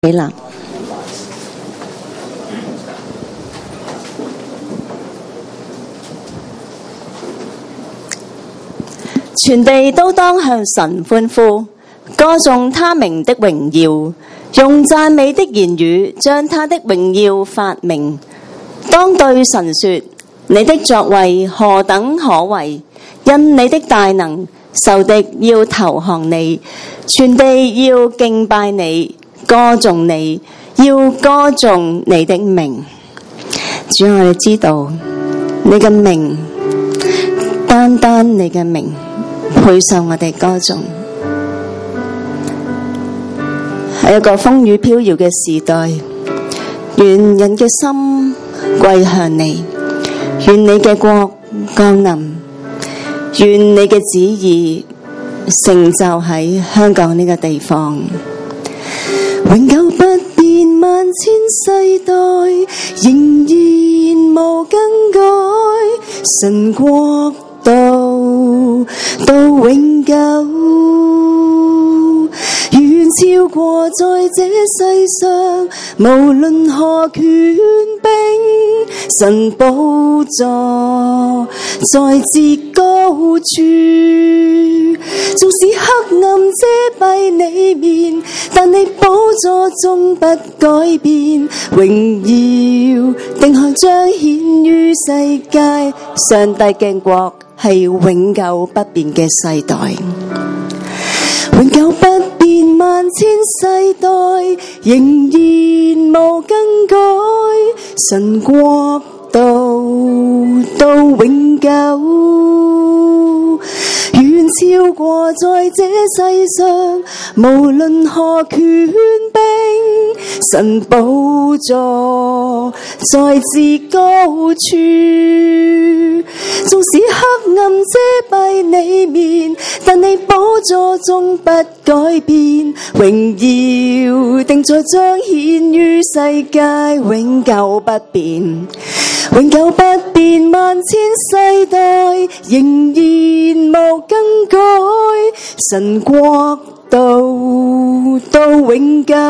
起立。全地都當向神歡呼，歌頌他名的榮耀，用讚美的言語將他的榮耀發明。當對神說：你的作為何等可畏！因你的大能，仇敵要投降你，全地要敬拜你，歌頌你，要歌頌你的名。主，我哋知道你嘅名，單單你嘅名配受我哋歌頌。喺一個風雨飄搖嘅時代，願人嘅心歸向你，願你嘅國降臨，願你嘅旨意成就喺香港呢個地方，永久不變，萬千世代仍然無更改，神國度到永久，遠超過在這世上無論何權柄，神寶座在至高處，縱使黑暗遮蔽你面，但你寶座終不改變，榮耀定向彰顯於世界，上帝嘅國係永久不變嘅世代，永久不變，萬千世代仍然無更改，神國度到永久，遠超過在這世上無論何權柄，神寶座在至高處，縱使黑暗遮蔽你面，但你寶座終不改變，榮耀定在彰顯於世界，永久不變，永久不變，萬千世代仍然無更改，神國度到永久，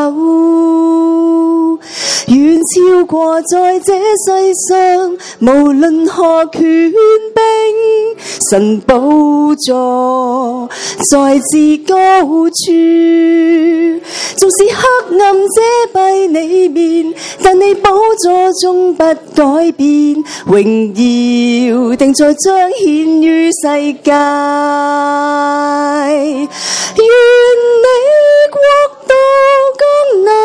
遠超過在這世上無論何權柄，神寶座在至高處，縱使黑暗遮蔽你面，但你寶座終不改變，榮耀定在彰顯於世界，願你國度降臨，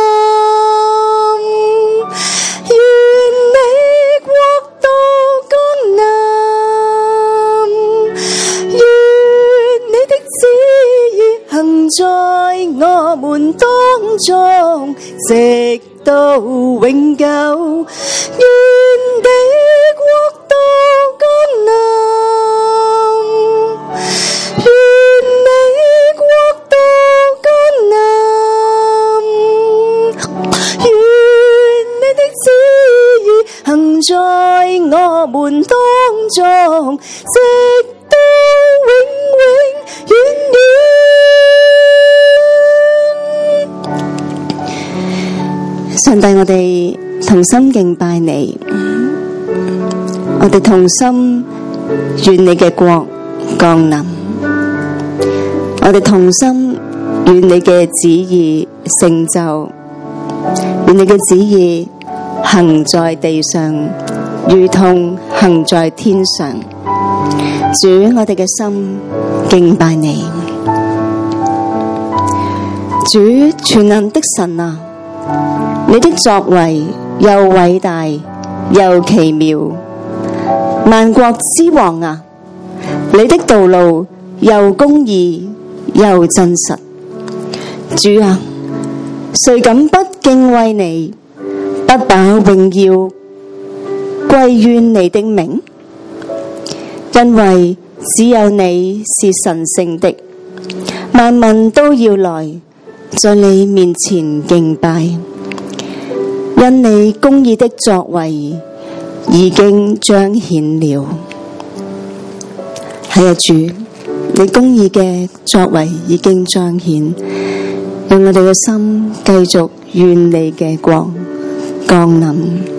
願你國度降臨，願你的旨意行在我們當中，直到永久，願你國度降臨，願你國度降臨，願你的旨意行在我們當中，直到永永遠遠。上帝，我哋同心敬拜你，我哋同心願你嘅國降臨，我哋同心願你嘅旨意成就，願你嘅旨意行在地上，如同行在天上。主，我哋嘅心敬拜你。主，全能的神啊，你的作為又偉大又奇妙，萬國之王啊，你的道路又公義又真實。主啊，誰敢不敬畏你，不把榮耀歸於你的名？因為只有你是神聖的，萬民都要來在你面前敬拜，因你公義的作為已經彰顯了。係啊，主，你公義嘅作為已經彰顯，讓我哋嘅心繼續願你嘅國降臨。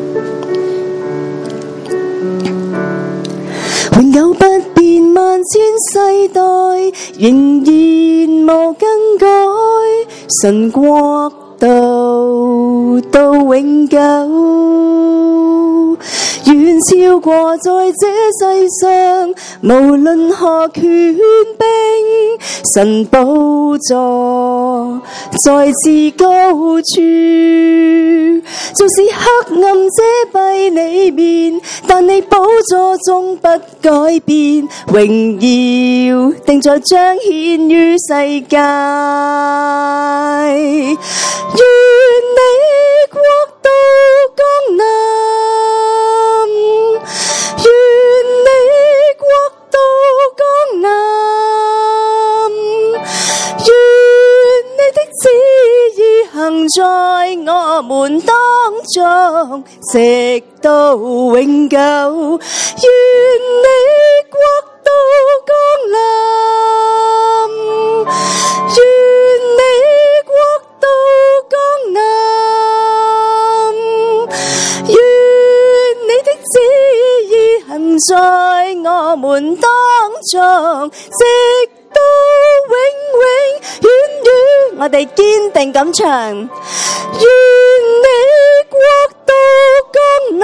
永久不變，萬千世代仍然無更改，神國度到永久，遠超過在這世上無論何權柄，神寶座在至高處，縱使黑暗遮蔽你面，但你寶座終不改變，榮耀定在彰顯於世界。願你國度降臨，願你國度降臨，願你的旨意行在我們當中，直到永久。願你國度降臨，願你國度降臨，願你的旨意行在我們當中，直到永永遠遠。我哋堅定咁唱，願你國度降臨，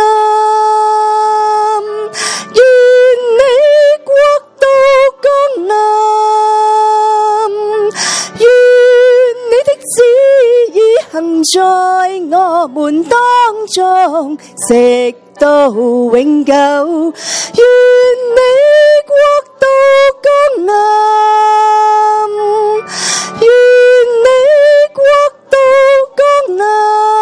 願你國度降臨，願你的旨意行在我們當中，直到永久。願你國度降臨，願你國度降臨，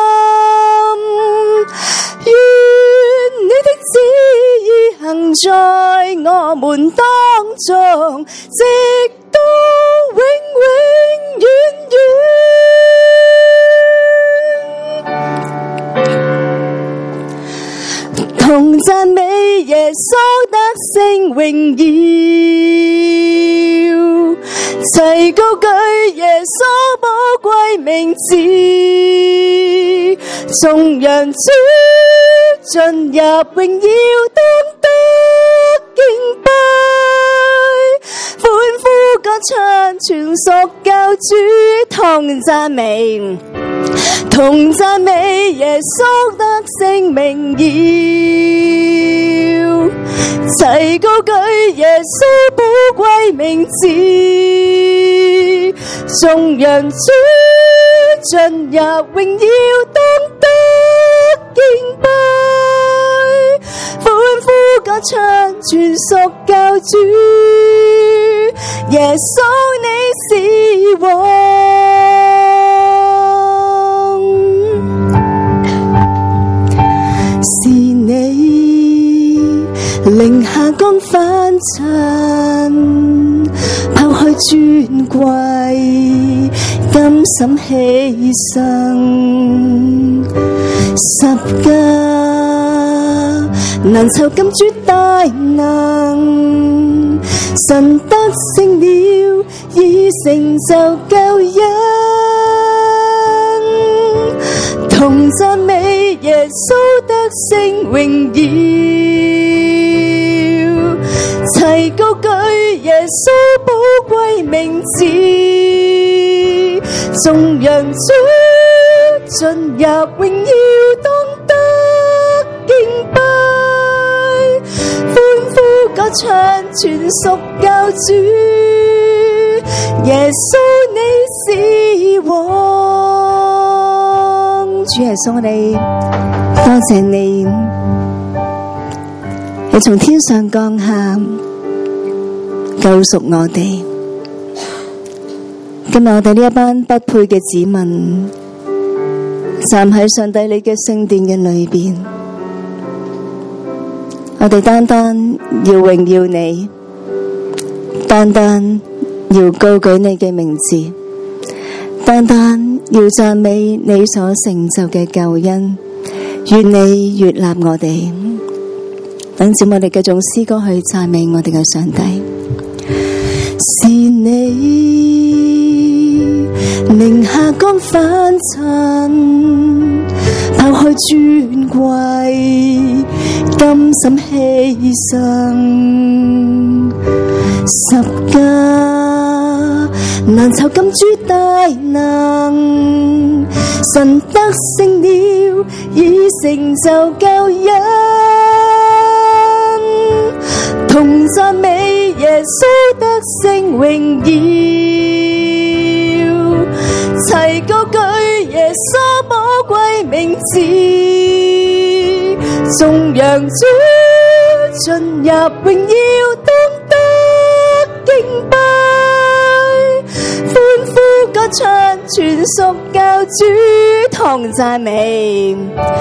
願你的旨意行在我們當中，直到永永遠遠。同讚美耶穌得勝榮耀，齊高舉耶穌寶貴名字，眾人主進入榮耀當得敬拜，歡呼歌唱全屬救主，同讚美耶穌得勝榮耀，齊高舉耶穌寶貴名字，眾人主進入榮耀當得敬拜，歡呼歌唱全屬救主，耶穌你是王。是你令下光返塵，拋開尊貴，甘心犧牲，十架難酬金主大能，神得勝了，已成就救恩。同讚美耶穌得勝榮耀，齊高舉耶穌寶貴名字，眾人主進入榮耀當得敬拜，歡呼歌唱全屬救主，耶穌你是王。主耶穌，我哋多謝你，你從天上降下救贖我哋。今日我哋呢一班不配嘅子民，站喺上帝你嘅聖殿嘅裏邊，我哋單單要榮耀你，單單要高舉你嘅名字，單單要讚美你所成就嘅救恩。願你悅納我哋，等住我哋繼續詩歌去讚美我哋嘅上帝。是你寧下江返塵，拋開尊貴，甘心犧牲。十架難酬金主大能，神得勝了，已成就救恩。同讚美耶穌得勝榮耀，齊高舉耶穌寶貴名字，頌揚主進入榮耀，當得敬拜，歡呼歌唱，全屬教主。同讚美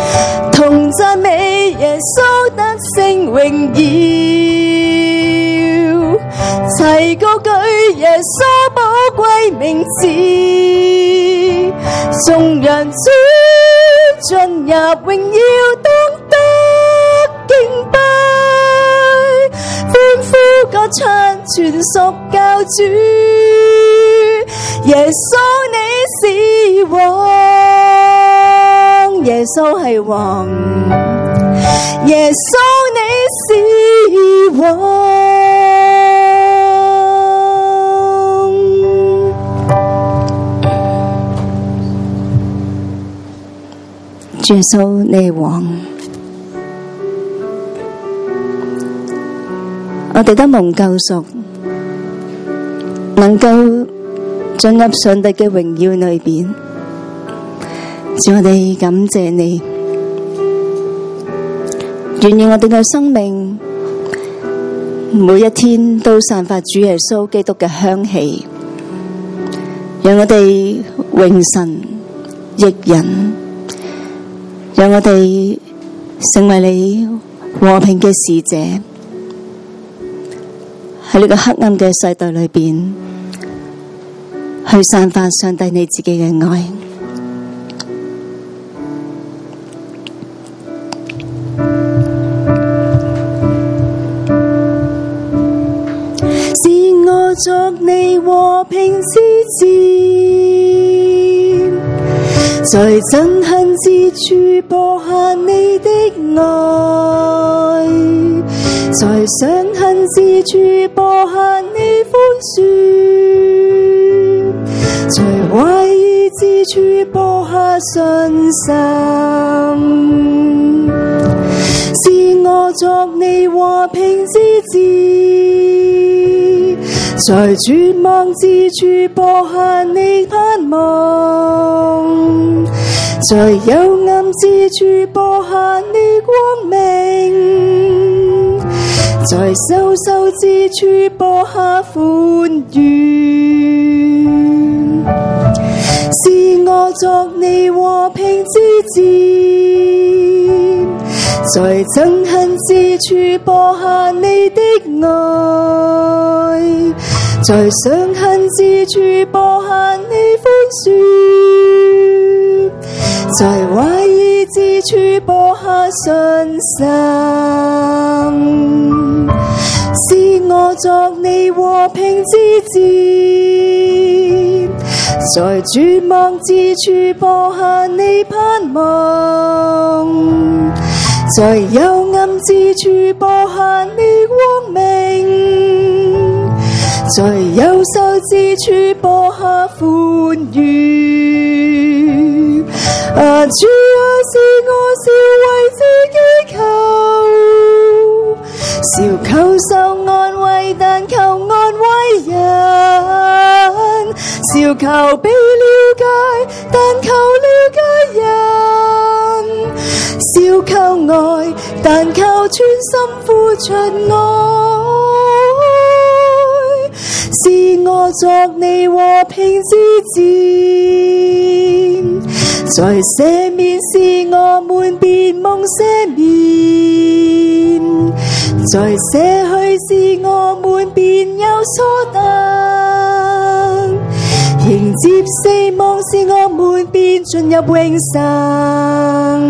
耶穌得勝榮耀，齊高舉耶穌寶貴名字，頌揚主進入榮耀，當得敬拜，歡呼歌唱，全屬教主。耶穌你是王，耶穌係王，耶穌你是王。耶穌你係王，我哋得蒙救贖，能夠進入上帝嘅榮耀裏邊。主，我哋感謝你，願意我哋嘅生命每一天都散發主耶穌基督嘅香氣，讓我哋榮神益人，讓我哋成為你和平嘅使者，喺呢個黑暗嘅世代裏邊去散發上帝你自己嘅愛。作你和平之戰，在憎恨之處播下你的愛，在傷痕之處播下你寬恕，在懷疑之處播下信心，是我作你和平之戰，在絕望之處播下你盼望，在幽暗之處播下你光明，在羞羞之處播下歡愉，是我作你和平之戰，在憎恨之處播下你的愛，在傷痕之處播下你寬恕，在懷疑之處播下信心，是我作你和平之戰，在絕望之處播下你盼望，在幽暗之處播下你光明，在憂愁之處播下歡愉。啊，主啊，是我少為自己求，少求受安慰，但求安慰人；少求被了解，但求了解人；少求愛，但求全心付出愛。是我作你和平之戰，在赦免是我們別夢赦免，在捨去是我們便有所得，迎接死亡是我們便進入永生。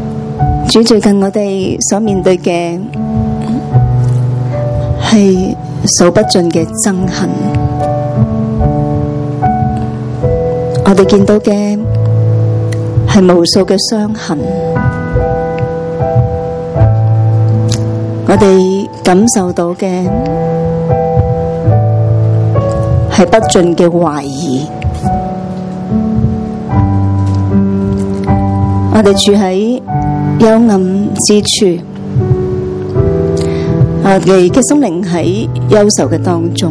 主，最近我哋所面對嘅係數不盡嘅憎恨。我哋見到嘅係無數嘅傷痕，我哋感受到嘅係不盡嘅懷疑。我哋住喺幽暗之處，我哋嘅心靈喺憂愁嘅當中，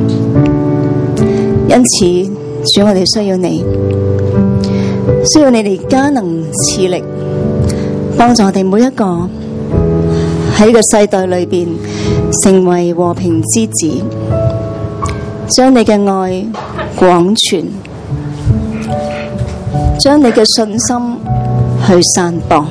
因此主，我哋需要你，需要你哋加能賜力，幫助我哋每一個喺呢個世代裏邊成為和平之子，將你嘅愛廣傳，將你嘅信心去散播，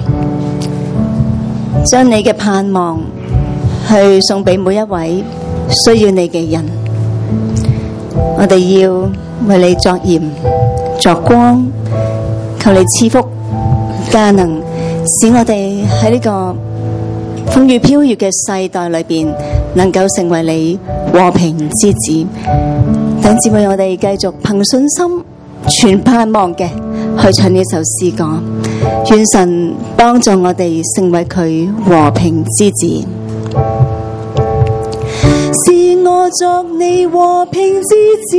將你嘅盼望去送俾每一位需要你嘅人。我哋要為你作鹽作光，求你賜福加能，使我哋喺呢個風雨飄搖嘅世代裏邊，能夠成為你和平之子。弟兄姊妹，我哋繼續憑信心全盼望嘅去唱呢首詩歌，願神幫助我哋成為佢和平之子。是我作你和平之子，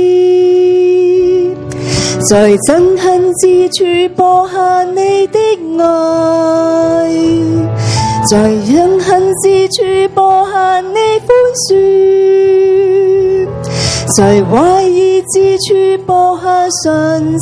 在憎恨之處播下你的愛，在憎恨之處播下你寬恕，在懷疑之處播下信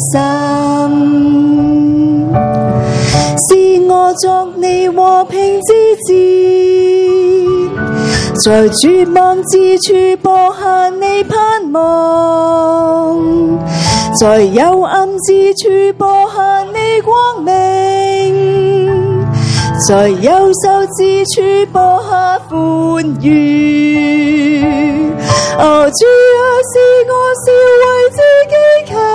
心。是我作你和平之子，在絕望之處播下你盼望，在幽暗之處播下你光明，在憂愁之處播下歡愉。哦，主啊，是我少為自己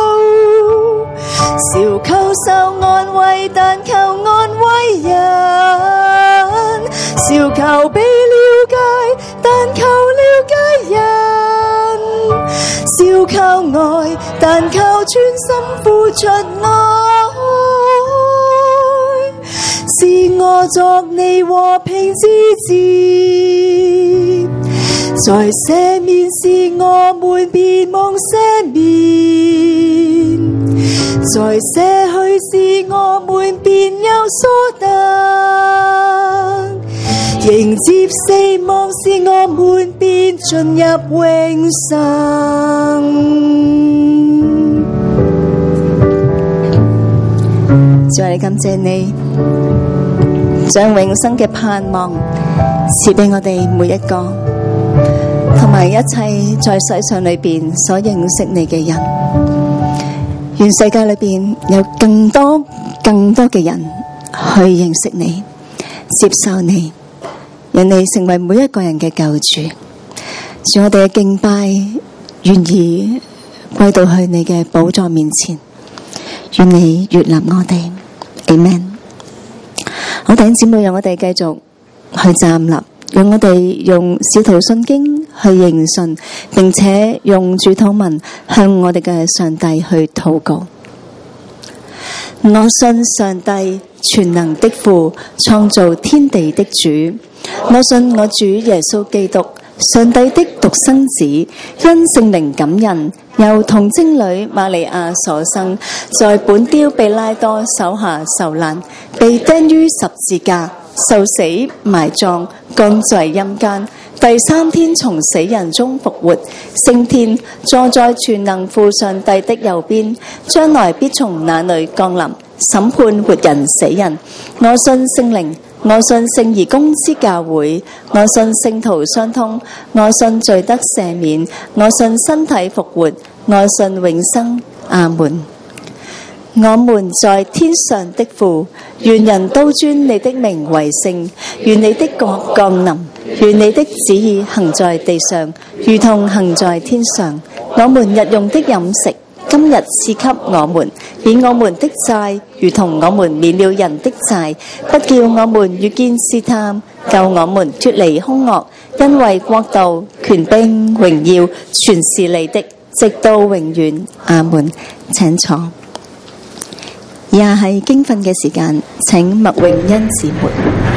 求，少求受安慰，但求安慰人；少求被了解，但求了解人；少求愛，但求全心付出愛。是我作你和平之子，在赦免時我們便蒙赦免，在捨去時我們便有所得，迎接死亡時我們便進入永生。主，我哋感謝你，將永生嘅盼望賜俾我哋每一個，同埋一切在世上裏邊所認識你嘅人。願世界裏邊有更多嘅人去認識你，接受你，讓你成為每一個人嘅救主。主，我哋嘅敬拜願意歸到去你嘅寶座面前，願你悅納我哋。Amen。好，弟兄姊妹，讓我哋繼續去站立，讓我哋用使徒信經去認信，並且用主禱文向我哋嘅上帝去禱告。我信上帝全能的父，創造天地的主。我信我主耶穌基督，上帝的獨生子，因聖靈感孕，由童貞女瑪利亞所生，在本丟彼拉多手下受難，被釘於十字架，受死埋葬，降在陰間，第三天從死人中復活，升天，坐在全能父上帝的右邊，將來必從那裏降臨，審判活人死人。我信聖靈，我信聖而公之教會，我信聖徒相通，我信罪得赦免，我信身體復活，我信永生。阿門。我們在天上的父，願人都尊你的名為聖，願你的國降臨，願你的旨意行在地上，如同行在天上。我們日用的飲食，今日賜給我們，免我們的債，如同我們免了人的債，不叫我們遇見試探，救我們脫離兇惡。 因為國度、權柄、榮耀，全是你的，直到永遠。阿門。請坐。以下係經訓嘅時間，請麥詠欣姊妹。